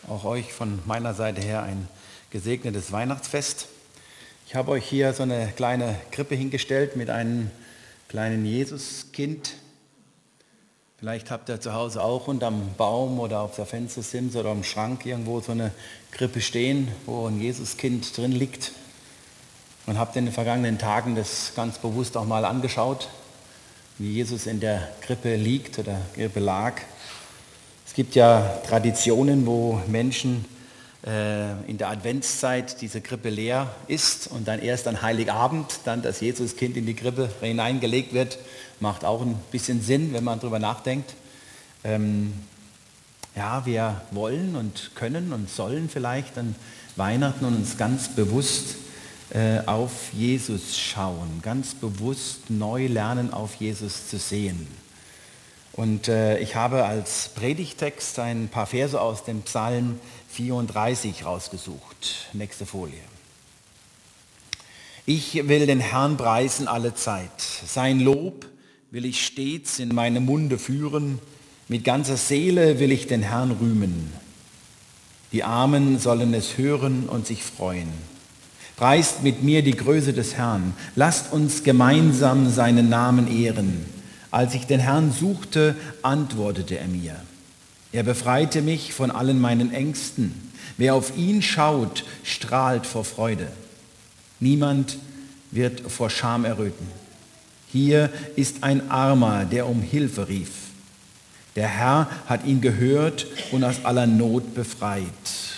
Auch euch von meiner Seite her ein gesegnetes Weihnachtsfest. Ich habe euch hier so eine kleine Krippe hingestellt mit einem kleinen Jesuskind. Vielleicht habt ihr zu Hause auch unterm Baum oder auf der Fenstersims oder am Schrank irgendwo so eine Krippe stehen, wo ein Jesuskind drin liegt. Und habt in den vergangenen Tagen das ganz bewusst auch mal angeschaut, wie Jesus in der Krippe liegt oder Krippe lag. Es gibt ja Traditionen, wo Menschen in der Adventszeit diese Krippe leer ist und dann erst an Heiligabend dann das Jesuskind in die Krippe hineingelegt wird. Macht auch ein bisschen Sinn, wenn man darüber nachdenkt. Wir wollen und können und sollen vielleicht an Weihnachten uns ganz bewusst auf Jesus schauen, ganz bewusst neu lernen, auf Jesus zu sehen. Und ich habe als Predigtext ein paar Verse aus dem Psalm 34 rausgesucht. Nächste Folie. Ich will den Herrn preisen alle Zeit. Sein Lob will ich stets in meine Munde führen. Mit ganzer Seele will ich den Herrn rühmen. Die Armen sollen es hören und sich freuen. Preist mit mir die Größe des Herrn. Lasst uns gemeinsam seinen Namen ehren. Als ich den Herrn suchte, antwortete er mir. Er befreite mich von allen meinen Ängsten. Wer auf ihn schaut, strahlt vor Freude. Niemand wird vor Scham erröten. Hier ist ein Armer, der um Hilfe rief. Der Herr hat ihn gehört und aus aller Not befreit.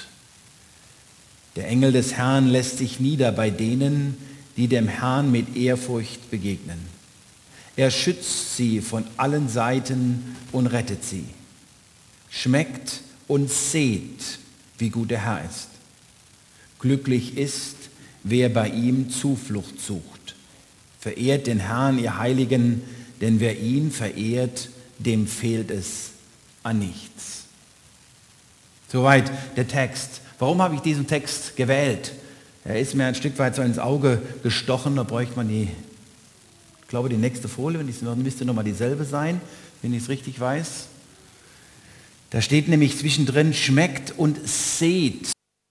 Der Engel des Herrn lässt sich nieder bei denen, die dem Herrn mit Ehrfurcht begegnen. Er schützt sie von allen Seiten und rettet sie. Schmeckt und seht, wie gut der Herr ist. Glücklich ist, wer bei ihm Zuflucht sucht. Verehrt den Herrn, ihr Heiligen, denn wer ihn verehrt, dem fehlt es an nichts. Soweit der Text. Warum habe ich diesen Text gewählt? Er ist mir ein Stück weit so ins Auge gestochen, da bräuchte man die nächste Folie, müsste nochmal dieselbe sein, wenn ich es richtig weiß. Da steht nämlich zwischendrin, schmeckt und seht.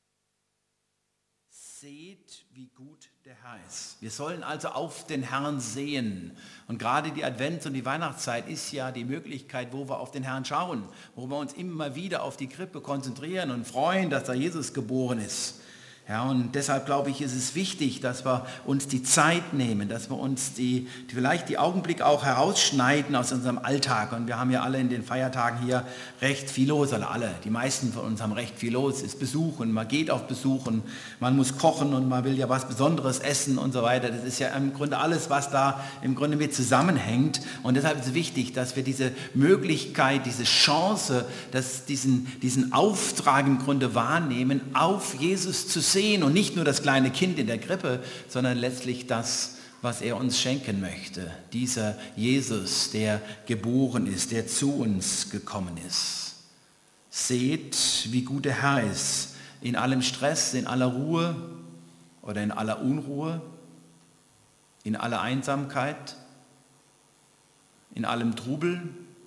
Seht, wie gut der Herr ist. Wir sollen also auf den Herrn sehen. Und gerade die Advents- und die Weihnachtszeit ist ja die Möglichkeit, wo wir auf den Herrn schauen, wo wir uns immer wieder auf die Krippe konzentrieren und freuen, dass da Jesus geboren ist. Ja, und deshalb glaube ich, ist es wichtig, dass wir uns die Zeit nehmen, dass wir uns vielleicht die Augenblicke auch herausschneiden aus unserem Alltag. Und wir haben ja alle in den Feiertagen hier recht viel los, oder alle, die meisten von uns haben recht viel los. Es ist Besuch und man geht auf Besuch und man muss kochen und man will ja was Besonderes essen und so weiter. Das ist ja im Grunde alles, was da im Grunde mit zusammenhängt. Und deshalb ist es wichtig, dass wir diese Möglichkeit, diese Chance, diesen Auftrag im Grunde wahrnehmen, auf Jesus zu sehen und nicht nur das kleine Kind in der Krippe, sondern letztlich das, was er uns schenken möchte. Dieser Jesus, der geboren ist, der zu uns gekommen ist. Seht, wie gut der Herr ist. In allem Stress, in aller Ruhe oder in aller Unruhe, in aller Einsamkeit, in allem Trubel,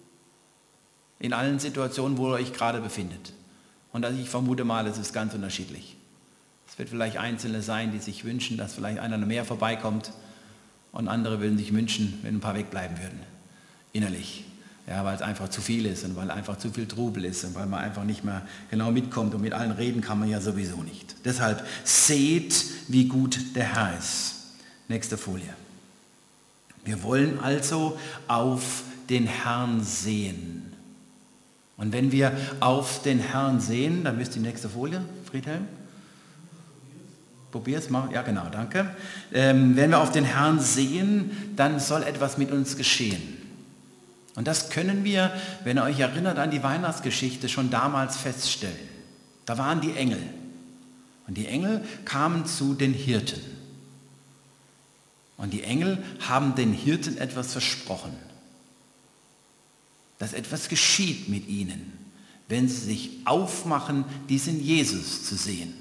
in allen Situationen, wo ihr euch gerade befindet. Und ich vermute mal, es ist ganz unterschiedlich. Es wird vielleicht Einzelne sein, die sich wünschen, dass vielleicht einer noch mehr vorbeikommt und andere würden sich wünschen, wenn ein paar wegbleiben würden, innerlich. Ja, weil es einfach zu viel ist und weil einfach zu viel Trubel ist und weil man einfach nicht mehr genau mitkommt und mit allen reden kann man ja sowieso nicht. Deshalb seht, wie gut der Herr ist. Nächste Folie. Wir wollen also auf den Herrn sehen. Und wenn wir auf den Herrn sehen, dann müsst ihr die nächste Folie, Friedhelm. Probier's mal. Ja, genau, danke. Wenn wir auf den Herrn sehen, dann soll etwas mit uns geschehen. Und das können wir, wenn ihr euch erinnert an die Weihnachtsgeschichte, schon damals feststellen. Da waren die Engel. Und die Engel kamen zu den Hirten. Und die Engel haben den Hirten etwas versprochen. Dass etwas geschieht mit ihnen, wenn sie sich aufmachen, diesen Jesus zu sehen.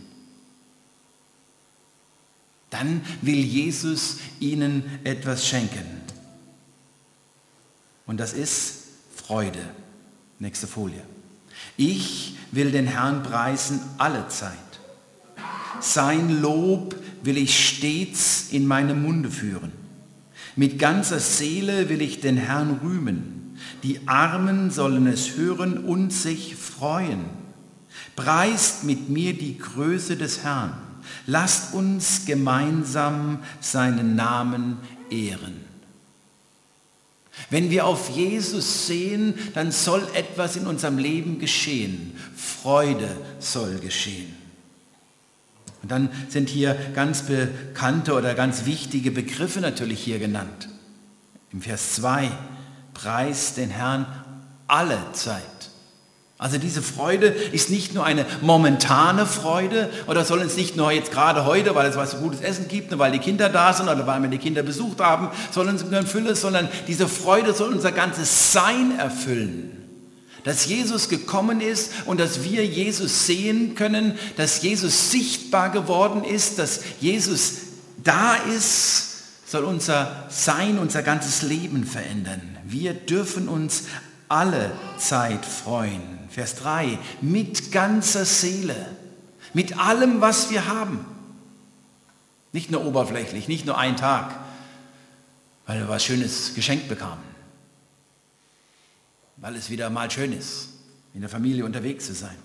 Dann will Jesus ihnen etwas schenken. Und das ist Freude. Nächste Folie. Ich will den Herrn preisen alle Zeit. Sein Lob will ich stets in meinem Munde führen. Mit ganzer Seele will ich den Herrn rühmen. Die Armen sollen es hören und sich freuen. Preist mit mir die Größe des Herrn. Lasst uns gemeinsam seinen Namen ehren. Wenn wir auf Jesus sehen, dann soll etwas in unserem Leben geschehen. Freude soll geschehen. Und dann sind hier ganz bekannte oder ganz wichtige Begriffe natürlich hier genannt. Im Vers 2, preist den Herrn alle Zeit. Also diese Freude ist nicht nur eine momentane Freude oder soll uns nicht nur jetzt gerade heute, weil es was so gutes Essen gibt und weil die Kinder da sind oder weil wir die Kinder besucht haben, soll uns nur in Fülle, sondern diese Freude soll unser ganzes Sein erfüllen. Dass Jesus gekommen ist und dass wir Jesus sehen können, dass Jesus sichtbar geworden ist, dass Jesus da ist, soll unser Sein, unser ganzes Leben verändern. Wir dürfen uns alle Zeit freuen. Vers 3, mit ganzer Seele, mit allem, was wir haben. Nicht nur oberflächlich, nicht nur einen Tag, weil wir was Schönes geschenkt bekamen. Weil es wieder mal schön ist, in der Familie unterwegs zu sein.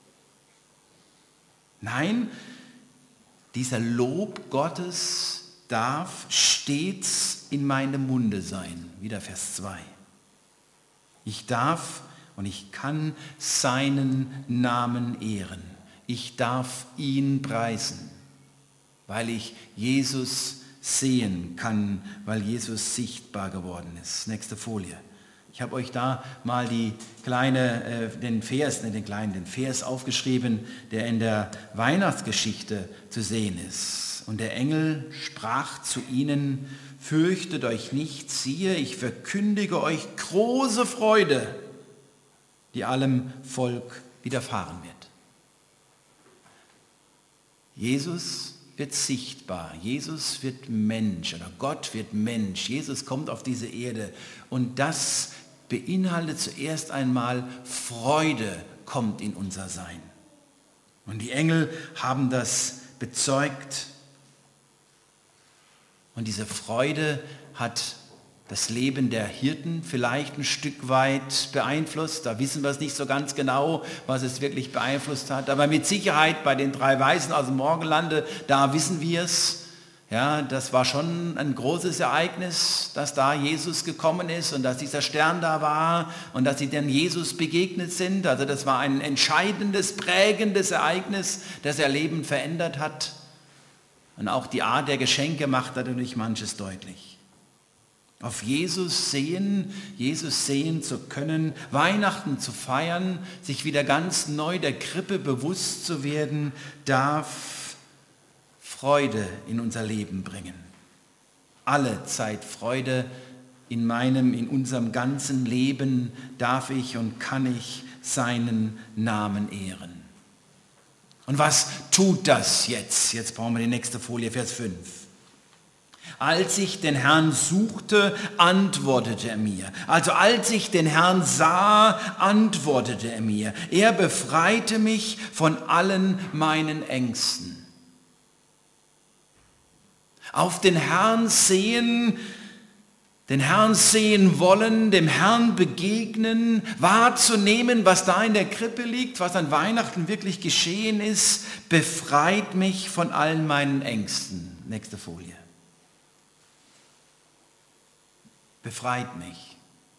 Nein, dieser Lob Gottes darf stets in meinem Munde sein. Wieder Vers 2. Ich darf und ich kann seinen Namen ehren. Ich darf ihn preisen, weil ich Jesus sehen kann, weil Jesus sichtbar geworden ist. Nächste Folie. Ich habe euch da mal den Vers aufgeschrieben, der in der Weihnachtsgeschichte zu sehen ist. Und der Engel sprach zu ihnen, fürchtet euch nicht, siehe, ich verkündige euch große Freude, die allem Volk widerfahren wird. Jesus wird sichtbar, Jesus wird Mensch oder Gott wird Mensch, Jesus kommt auf diese Erde und das beinhaltet zuerst einmal Freude kommt in unser Sein. Und die Engel haben das bezeugt und diese Freude hat das Leben der Hirten vielleicht ein Stück weit beeinflusst. Da wissen wir es nicht so ganz genau, was es wirklich beeinflusst hat. Aber mit Sicherheit bei den 3 Weisen aus dem Morgenlande, da wissen wir es. Ja, das war schon ein großes Ereignis, dass da Jesus gekommen ist und dass dieser Stern da war und dass sie dann Jesus begegnet sind. Also das war ein entscheidendes, prägendes Ereignis, das ihr Leben verändert hat. Und auch die Art der Geschenke macht natürlich manches deutlich. Auf Jesus sehen zu können, Weihnachten zu feiern, sich wieder ganz neu der Krippe bewusst zu werden, darf Freude in unser Leben bringen. Alle Zeit Freude in unserem ganzen Leben darf ich und kann ich seinen Namen ehren. Und was tut das jetzt? Jetzt brauchen wir die nächste Folie, Vers 5. Als ich den Herrn suchte, antwortete er mir. Also als ich den Herrn sah, antwortete er mir. Er befreite mich von allen meinen Ängsten. Auf den Herrn sehen wollen, dem Herrn begegnen, wahrzunehmen, was da in der Krippe liegt, was an Weihnachten wirklich geschehen ist, befreit mich von allen meinen Ängsten. Nächste Folie. Befreit mich.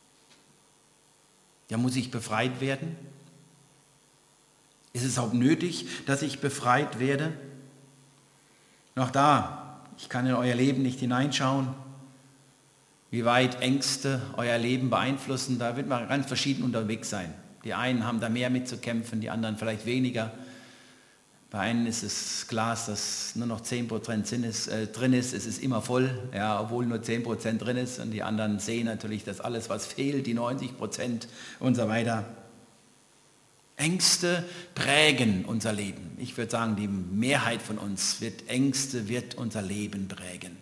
Ja, muss ich befreit werden? Ist es auch nötig, dass ich befreit werde? Noch da, ich kann in euer Leben nicht hineinschauen, wie weit Ängste euer Leben beeinflussen. Da wird man ganz verschieden unterwegs sein. Die einen haben da mehr mit zu kämpfen, die anderen vielleicht weniger. Bei einem ist es klar, dass nur noch 10% drin ist. Es ist immer voll, ja, obwohl nur 10% drin ist. Und die anderen sehen natürlich, dass alles, was fehlt, die 90% und so weiter. Ängste prägen unser Leben. Ich würde sagen, die Mehrheit von uns wird unser Leben prägen.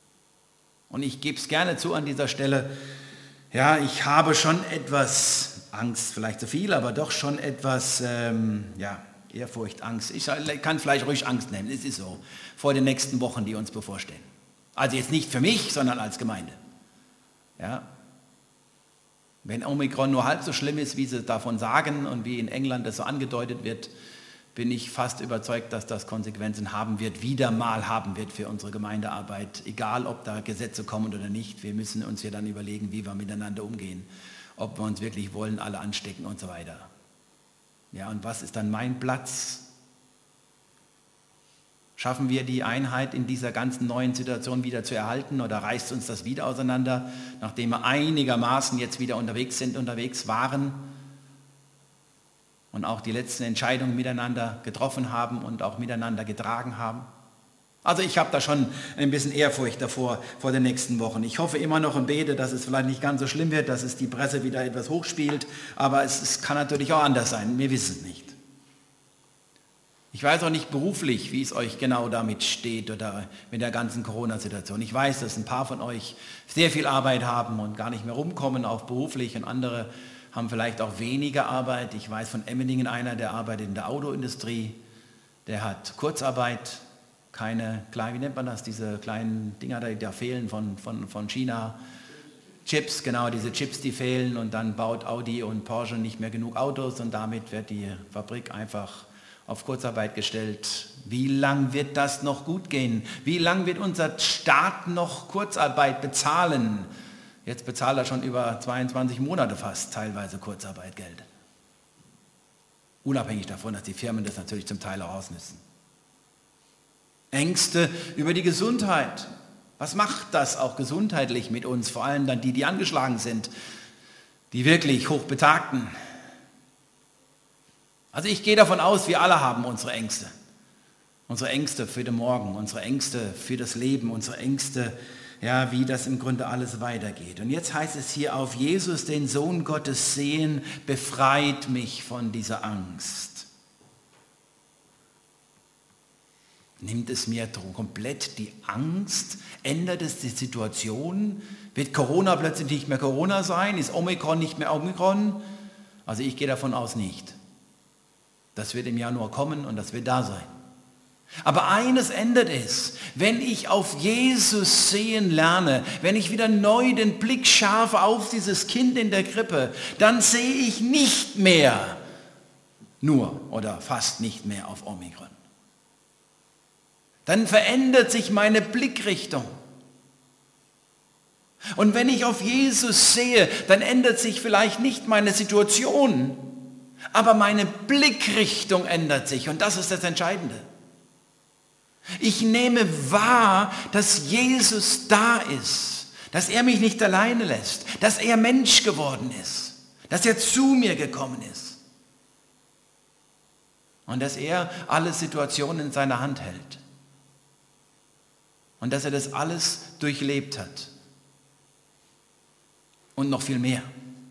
Und ich gebe es gerne zu an dieser Stelle, ja, ich habe schon etwas Angst vielleicht zu viel, aber doch schon etwas, Ehrfurcht, Angst. Ich kann vielleicht ruhig Angst nennen, es ist so, vor den nächsten Wochen, die uns bevorstehen. Also jetzt nicht für mich, sondern als Gemeinde. Ja. Wenn Omikron nur halb so schlimm ist, wie sie davon sagen und wie in England das so angedeutet wird, bin ich fast überzeugt, dass das Konsequenzen haben wird, wieder mal haben wird für unsere Gemeindearbeit. Egal, ob da Gesetze kommen oder nicht, wir müssen uns ja dann überlegen, wie wir miteinander umgehen, ob wir uns wirklich wollen, alle anstecken und so weiter. Ja, und was ist dann mein Platz? Schaffen wir die Einheit in dieser ganzen neuen Situation wieder zu erhalten oder reißt uns das wieder auseinander, nachdem wir einigermaßen jetzt wieder unterwegs waren und auch die letzten Entscheidungen miteinander getroffen haben und auch miteinander getragen haben? Also ich habe da schon ein bisschen Ehrfurcht davor, vor den nächsten Wochen. Ich hoffe immer noch und bete, dass es vielleicht nicht ganz so schlimm wird, dass es die Presse wieder etwas hochspielt, aber es kann natürlich auch anders sein, wir wissen es nicht. Ich weiß auch nicht beruflich, wie es euch genau damit steht oder mit der ganzen Corona-Situation. Ich weiß, dass ein paar von euch sehr viel Arbeit haben und gar nicht mehr rumkommen, auch beruflich, und andere haben vielleicht auch weniger Arbeit. Ich weiß von Emmendingen einer, der arbeitet in der Autoindustrie, der hat Kurzarbeit, keine kleinen, wie nennt man das, diese kleinen Dinger, die da fehlen von China, Chips, genau, diese Chips, die fehlen, und dann baut Audi und Porsche nicht mehr genug Autos und damit wird die Fabrik einfach auf Kurzarbeit gestellt. Wie lang wird das noch gut gehen? Wie lang wird unser Staat noch Kurzarbeit bezahlen? Jetzt bezahlt er schon über 22 Monate fast teilweise Kurzarbeitgeld. Unabhängig davon, dass die Firmen das natürlich zum Teil auch ausnützen. Ängste über die Gesundheit. Was macht das auch gesundheitlich mit uns? Vor allem dann die angeschlagen sind, die wirklich Hochbetagten. Also ich gehe davon aus, wir alle haben unsere Ängste. Unsere Ängste für den Morgen, unsere Ängste für das Leben, unsere Ängste, ja, wie das im Grunde alles weitergeht. Und jetzt heißt es hier, auf Jesus, den Sohn Gottes sehen, befreit mich von dieser Angst. Nimmt es mir komplett die Angst? Ändert es die Situation? Wird Corona plötzlich nicht mehr Corona sein? Ist Omikron nicht mehr Omikron? Also ich gehe davon aus nicht. Das wird im Januar kommen und das wird da sein. Aber eines ändert es, wenn ich auf Jesus sehen lerne, wenn ich wieder neu den Blick schärfe auf dieses Kind in der Krippe, dann sehe ich nicht mehr nur oder fast nicht mehr auf Omikron. Dann verändert sich meine Blickrichtung. Und wenn ich auf Jesus sehe, dann ändert sich vielleicht nicht meine Situation, aber meine Blickrichtung ändert sich, und das ist das Entscheidende. Ich nehme wahr, dass Jesus da ist, dass er mich nicht alleine lässt, dass er Mensch geworden ist, dass er zu mir gekommen ist und dass er alle Situationen in seiner Hand hält und dass er das alles durchlebt hat und noch viel mehr.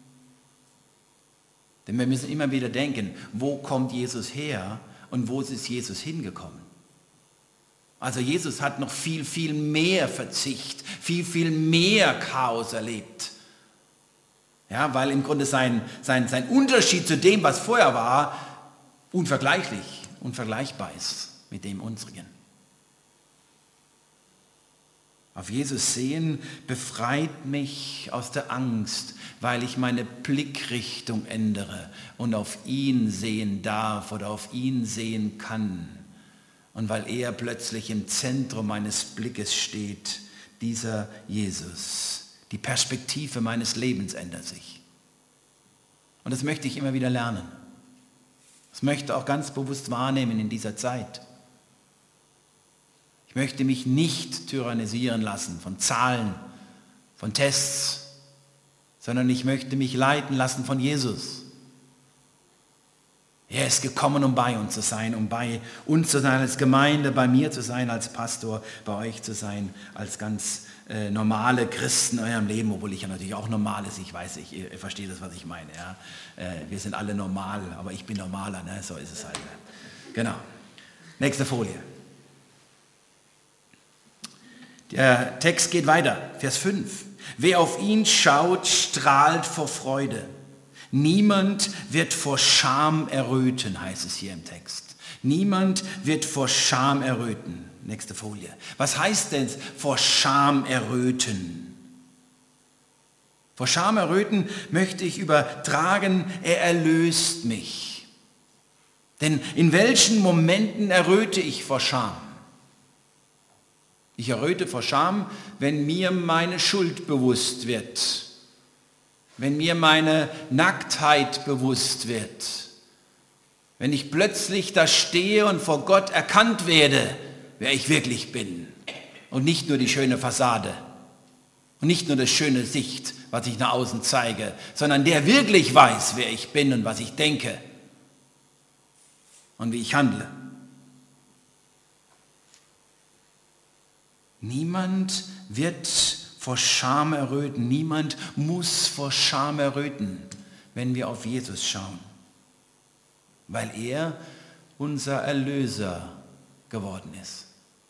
Denn wir müssen immer wieder denken, wo kommt Jesus her und wo ist Jesus hingekommen? Also Jesus hat noch viel, viel mehr Verzicht, viel, viel mehr Chaos erlebt. Ja, weil im Grunde sein Unterschied zu dem, was vorher war, unvergleichbar ist mit dem unsrigen. Auf Jesus sehen befreit mich aus der Angst, weil ich meine Blickrichtung ändere und auf ihn sehen darf oder auf ihn sehen kann. Und weil er plötzlich im Zentrum meines Blickes steht, dieser Jesus. Die Perspektive meines Lebens ändert sich. Und das möchte ich immer wieder lernen. Das möchte ich auch ganz bewusst wahrnehmen in dieser Zeit. Ich möchte mich nicht tyrannisieren lassen von Zahlen, von Tests, sondern ich möchte mich leiten lassen von Jesus. Er ist gekommen, um bei uns zu sein, um bei uns zu sein als Gemeinde, bei mir zu sein als Pastor, bei euch zu sein als ganz normale Christen in eurem Leben, obwohl ich ja natürlich auch normal ist. Ich weiß, ihr versteht das, was ich meine. Ja? Wir sind alle normal, aber ich bin normaler, ne? So ist es halt. Genau. Nächste Folie. Der Text geht weiter, Vers 5. Wer auf ihn schaut, strahlt vor Freude. Niemand wird vor Scham erröten, heißt es hier im Text. Niemand wird vor Scham erröten. Nächste Folie. Was heißt denn vor Scham erröten? Vor Scham erröten möchte ich übertragen, er erlöst mich. Denn in welchen Momenten erröte ich vor Scham? Ich erröte vor Scham, wenn mir meine Schuld bewusst wird, wenn mir meine Nacktheit bewusst wird, wenn ich plötzlich da stehe und vor Gott erkannt werde, wer ich wirklich bin und nicht nur die schöne Fassade und nicht nur das schöne Sicht, was ich nach außen zeige, sondern der wirklich weiß, wer ich bin und was ich denke und wie ich handle. Niemand wird vor Scham erröten, niemand muss vor Scham erröten, wenn wir auf Jesus schauen, weil er unser Erlöser geworden ist.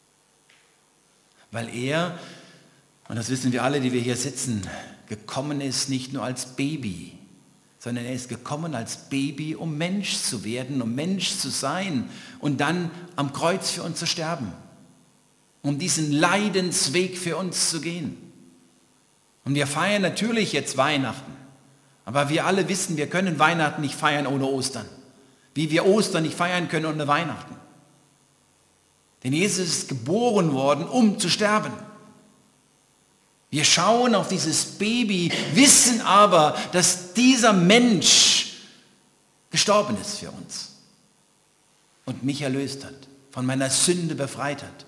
Weil er, und das wissen wir alle, die wir hier sitzen, gekommen ist nicht nur als Baby, sondern er ist gekommen als Baby, um Mensch zu werden, um Mensch zu sein und dann am Kreuz für uns zu sterben, um diesen Leidensweg für uns zu gehen. Und wir feiern natürlich jetzt Weihnachten, aber wir alle wissen, wir können Weihnachten nicht feiern ohne Ostern, wie wir Ostern nicht feiern können ohne Weihnachten. Denn Jesus ist geboren worden, um zu sterben. Wir schauen auf dieses Baby, wissen aber, dass dieser Mensch gestorben ist für uns und mich erlöst hat, von meiner Sünde befreit hat.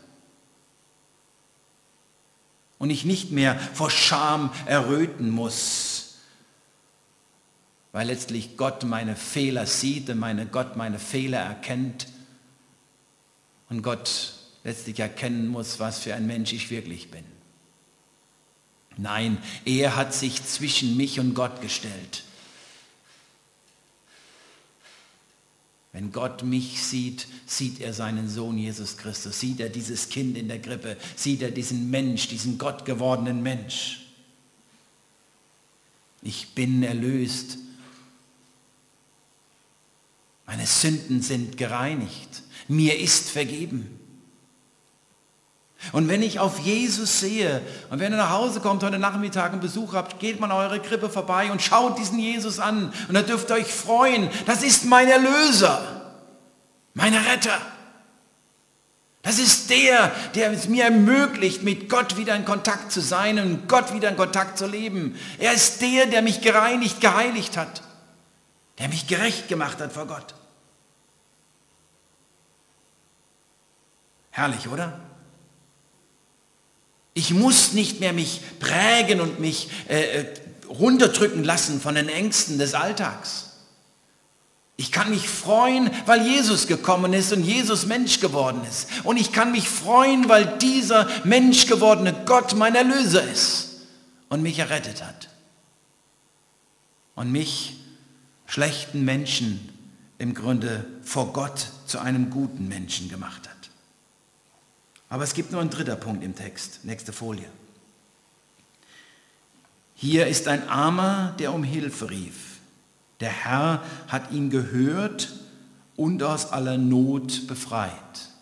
Und ich nicht mehr vor Scham erröten muss, weil letztlich Gott meine Fehler sieht und Gott meine Fehler erkennt und Gott letztlich erkennen muss, was für ein Mensch ich wirklich bin. Nein, er hat sich zwischen mich und Gott gestellt. Wenn Gott mich sieht, sieht er seinen Sohn Jesus Christus, sieht er dieses Kind in der Krippe, sieht er diesen Mensch, diesen gottgewordenen Mensch. Ich bin erlöst. Meine Sünden sind gereinigt. Mir ist vergeben. Und wenn ich auf Jesus sehe und wenn ihr nach Hause kommt heute Nachmittag und Besuch habt, geht mal an eure Krippe vorbei und schaut diesen Jesus an und da dürft ihr euch freuen. Das ist mein Erlöser, mein Retter. Das ist der es mir ermöglicht, mit Gott wieder in Kontakt zu sein und Gott wieder in Kontakt zu leben. Er ist der mich gereinigt, geheiligt hat, der mich gerecht gemacht hat vor Gott. Herrlich, oder? Ich muss nicht mehr mich prägen und mich runterdrücken lassen von den Ängsten des Alltags. Ich kann mich freuen, weil Jesus gekommen ist und Jesus Mensch geworden ist. Und ich kann mich freuen, weil dieser Mensch gewordene Gott mein Erlöser ist und mich errettet hat. Und mich, schlechten Menschen, im Grunde vor Gott zu einem guten Menschen gemacht hat. Aber es gibt nur einen dritten Punkt im Text. Nächste Folie. Hier ist ein Armer, der um Hilfe rief. Der Herr hat ihn gehört und aus aller Not befreit.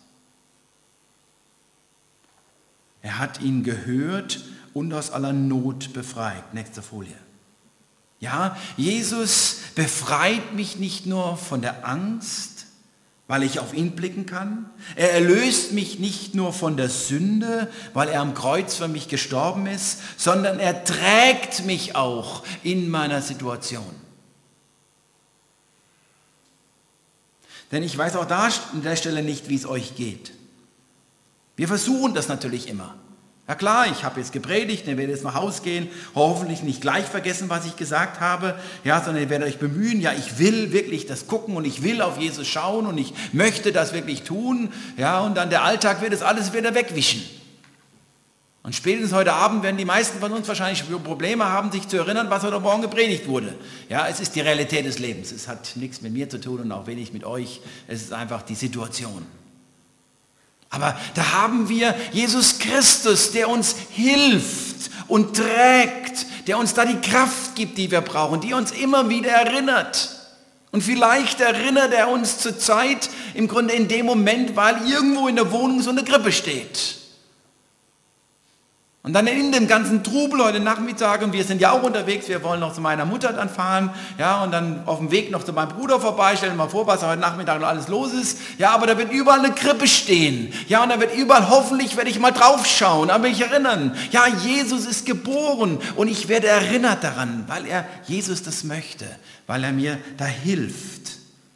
Er hat ihn gehört und aus aller Not befreit. Nächste Folie. Ja, Jesus befreit mich nicht nur von der Angst, weil ich auf ihn blicken kann. Er erlöst mich nicht nur von der Sünde, weil er am Kreuz für mich gestorben ist, sondern er trägt mich auch in meiner Situation. Denn ich weiß auch da an der Stelle nicht, wie es euch geht. Wir versuchen das natürlich immer. Ja klar, ich habe jetzt gepredigt, ihr werdet jetzt nach Hause gehen, hoffentlich nicht gleich vergessen, was ich gesagt habe, ja, sondern ihr werdet euch bemühen, ja, ich will wirklich das gucken und ich will auf Jesus schauen und ich möchte das wirklich tun, ja, und dann der Alltag wird es alles wieder wegwischen. Und spätestens heute Abend werden die meisten von uns wahrscheinlich Probleme haben, sich zu erinnern, was heute Morgen gepredigt wurde. Ja, es ist die Realität des Lebens, es hat nichts mit mir zu tun und auch wenig mit euch, es ist einfach die Situation. Aber da haben wir Jesus Christus, der uns hilft und trägt, der uns da die Kraft gibt, die wir brauchen, die uns immer wieder erinnert. Und vielleicht erinnert er uns zur Zeit im Grunde in dem Moment, weil irgendwo in der Wohnung so eine Krippe steht. Und dann in dem ganzen Trubel heute Nachmittag, und wir sind ja auch unterwegs, wir wollen noch zu meiner Mutter dann fahren, ja, und dann auf dem Weg noch zu meinem Bruder vorbei, stellen wir mal vor, was heute Nachmittag noch alles los ist, ja, aber da wird überall eine Krippe stehen, ja, und da wird überall, hoffentlich werde ich mal draufschauen, an mich erinnern, ja, Jesus ist geboren und ich werde erinnert daran, weil Jesus das möchte, weil er mir da hilft.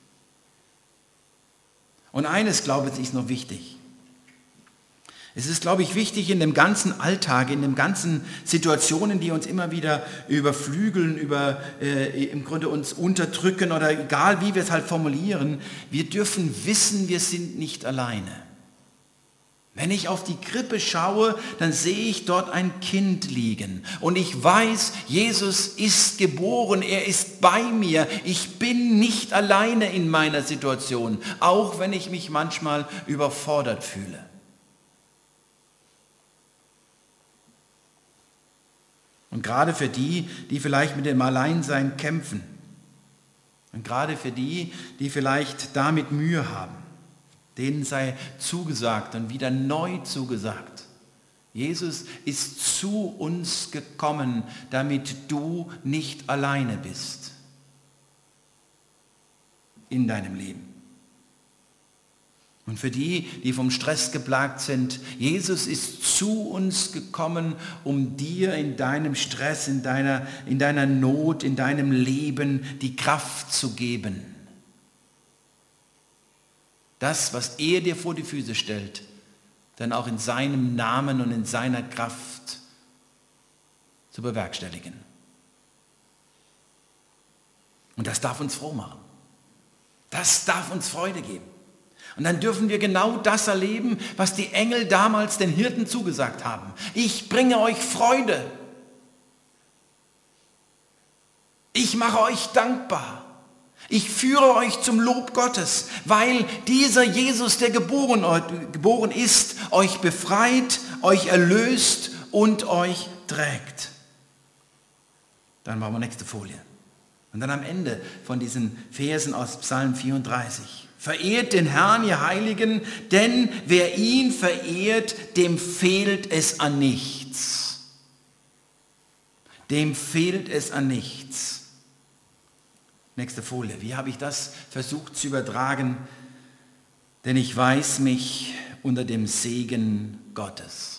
Und eines, glaube ich, ist noch wichtig. Es ist, glaube ich, wichtig in dem ganzen Alltag, in den ganzen Situationen, die uns immer wieder überflügeln, im Grunde uns unterdrücken oder egal wie wir es halt formulieren, wir dürfen wissen, wir sind nicht alleine. Wenn ich auf die Krippe schaue, dann sehe ich dort ein Kind liegen und ich weiß, Jesus ist geboren, er ist bei mir, ich bin nicht alleine in meiner Situation, auch wenn ich mich manchmal überfordert fühle. Und gerade für die, die vielleicht mit dem Alleinsein kämpfen. Und gerade für die, die vielleicht damit Mühe haben. Denen sei zugesagt und wieder neu zugesagt. Jesus ist zu uns gekommen, damit du nicht alleine bist. In deinem Leben. Und für die, die vom Stress geplagt sind, Jesus ist zu uns gekommen, um dir in deinem Stress, in deiner Not, in deinem Leben die Kraft zu geben. Das, was er dir vor die Füße stellt, dann auch in seinem Namen und in seiner Kraft zu bewerkstelligen. Und das darf uns froh machen. Das darf uns Freude geben. Und dann dürfen wir genau das erleben, was die Engel damals den Hirten zugesagt haben. Ich bringe euch Freude. Ich mache euch dankbar. Ich führe euch zum Lob Gottes, weil dieser Jesus, der geboren ist, euch befreit, euch erlöst und euch trägt. Dann machen wir nächste Folie. Und dann am Ende von diesen Versen aus Psalm 34. Verehrt den Herrn, ihr Heiligen, denn wer ihn verehrt, dem fehlt es an nichts. Dem fehlt es an nichts. Nächste Folie. Wie habe ich das versucht zu übertragen? Denn ich weiß mich unter dem Segen Gottes.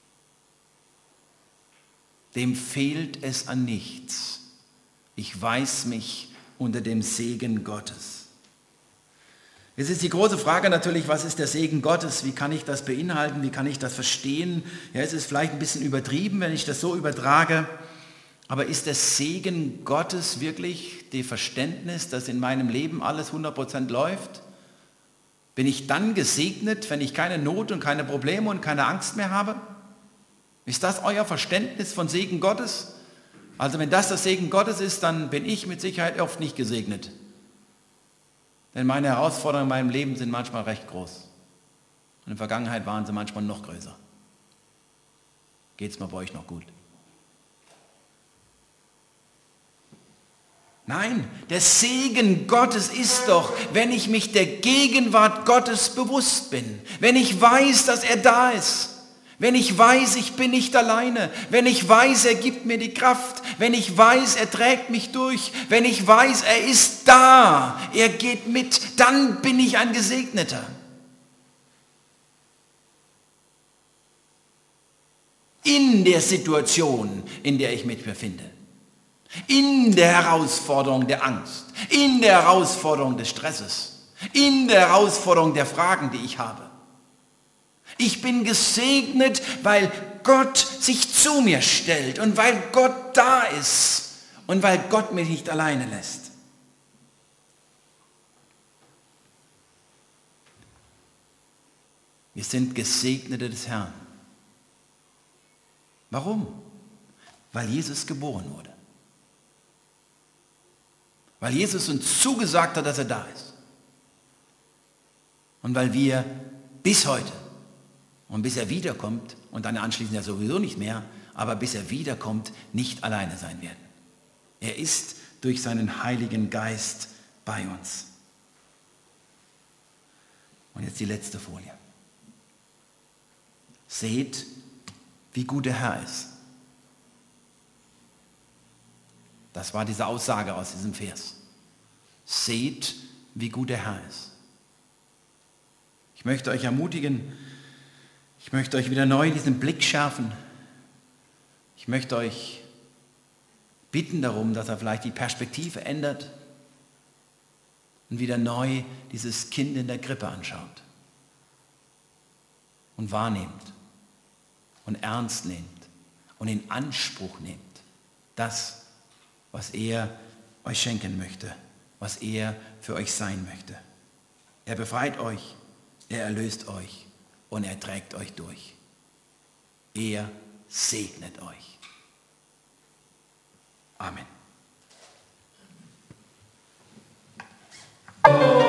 Dem fehlt es an nichts. Ich weiß mich unter dem Segen Gottes. Jetzt ist die große Frage natürlich, was ist der Segen Gottes? Wie kann ich das beinhalten? Wie kann ich das verstehen? Ja, es ist vielleicht ein bisschen übertrieben, wenn ich das so übertrage. Aber ist der Segen Gottes wirklich das Verständnis, dass in meinem Leben alles 100% läuft? Bin ich dann gesegnet, wenn ich keine Not und keine Probleme und keine Angst mehr habe? Ist das euer Verständnis von Segen Gottes? Also wenn das Segen Gottes ist, dann bin ich mit Sicherheit oft nicht gesegnet. Denn meine Herausforderungen in meinem Leben sind manchmal recht groß. Und in der Vergangenheit waren sie manchmal noch größer. Geht es mir bei euch noch gut? Nein, der Segen Gottes ist doch, wenn ich mich der Gegenwart Gottes bewusst bin. Wenn ich weiß, dass er da ist. Wenn ich weiß, ich bin nicht alleine, wenn ich weiß, er gibt mir die Kraft, wenn ich weiß, er trägt mich durch, wenn ich weiß, er ist da, er geht mit, dann bin ich ein Gesegneter. In der Situation, in der ich mich befinde, in der Herausforderung der Angst, in der Herausforderung des Stresses, in der Herausforderung der Fragen, die ich habe. Ich bin gesegnet, weil Gott sich zu mir stellt und weil Gott da ist und weil Gott mich nicht alleine lässt. Wir sind Gesegnete des Herrn. Warum? Weil Jesus geboren wurde. Weil Jesus uns zugesagt hat, dass er da ist. Und weil wir bis heute und bis er wiederkommt und dann anschließend ja sowieso nicht mehr, aber bis er wiederkommt, nicht alleine sein werden. Er ist durch seinen Heiligen Geist bei uns. Und jetzt die letzte Folie. Seht, wie gut der Herr ist. Das war diese Aussage aus diesem Vers. Seht, wie gut der Herr ist. Ich möchte euch ermutigen, ich möchte euch wieder neu diesen Blick schärfen. Ich möchte euch bitten darum, dass er vielleicht die Perspektive ändert und wieder neu dieses Kind in der Krippe anschaut und wahrnehmt und ernst nehmt und in Anspruch nehmt. Das, was er euch schenken möchte, was er für euch sein möchte. Er befreit euch, er erlöst euch und er trägt euch durch. Er segnet euch. Amen.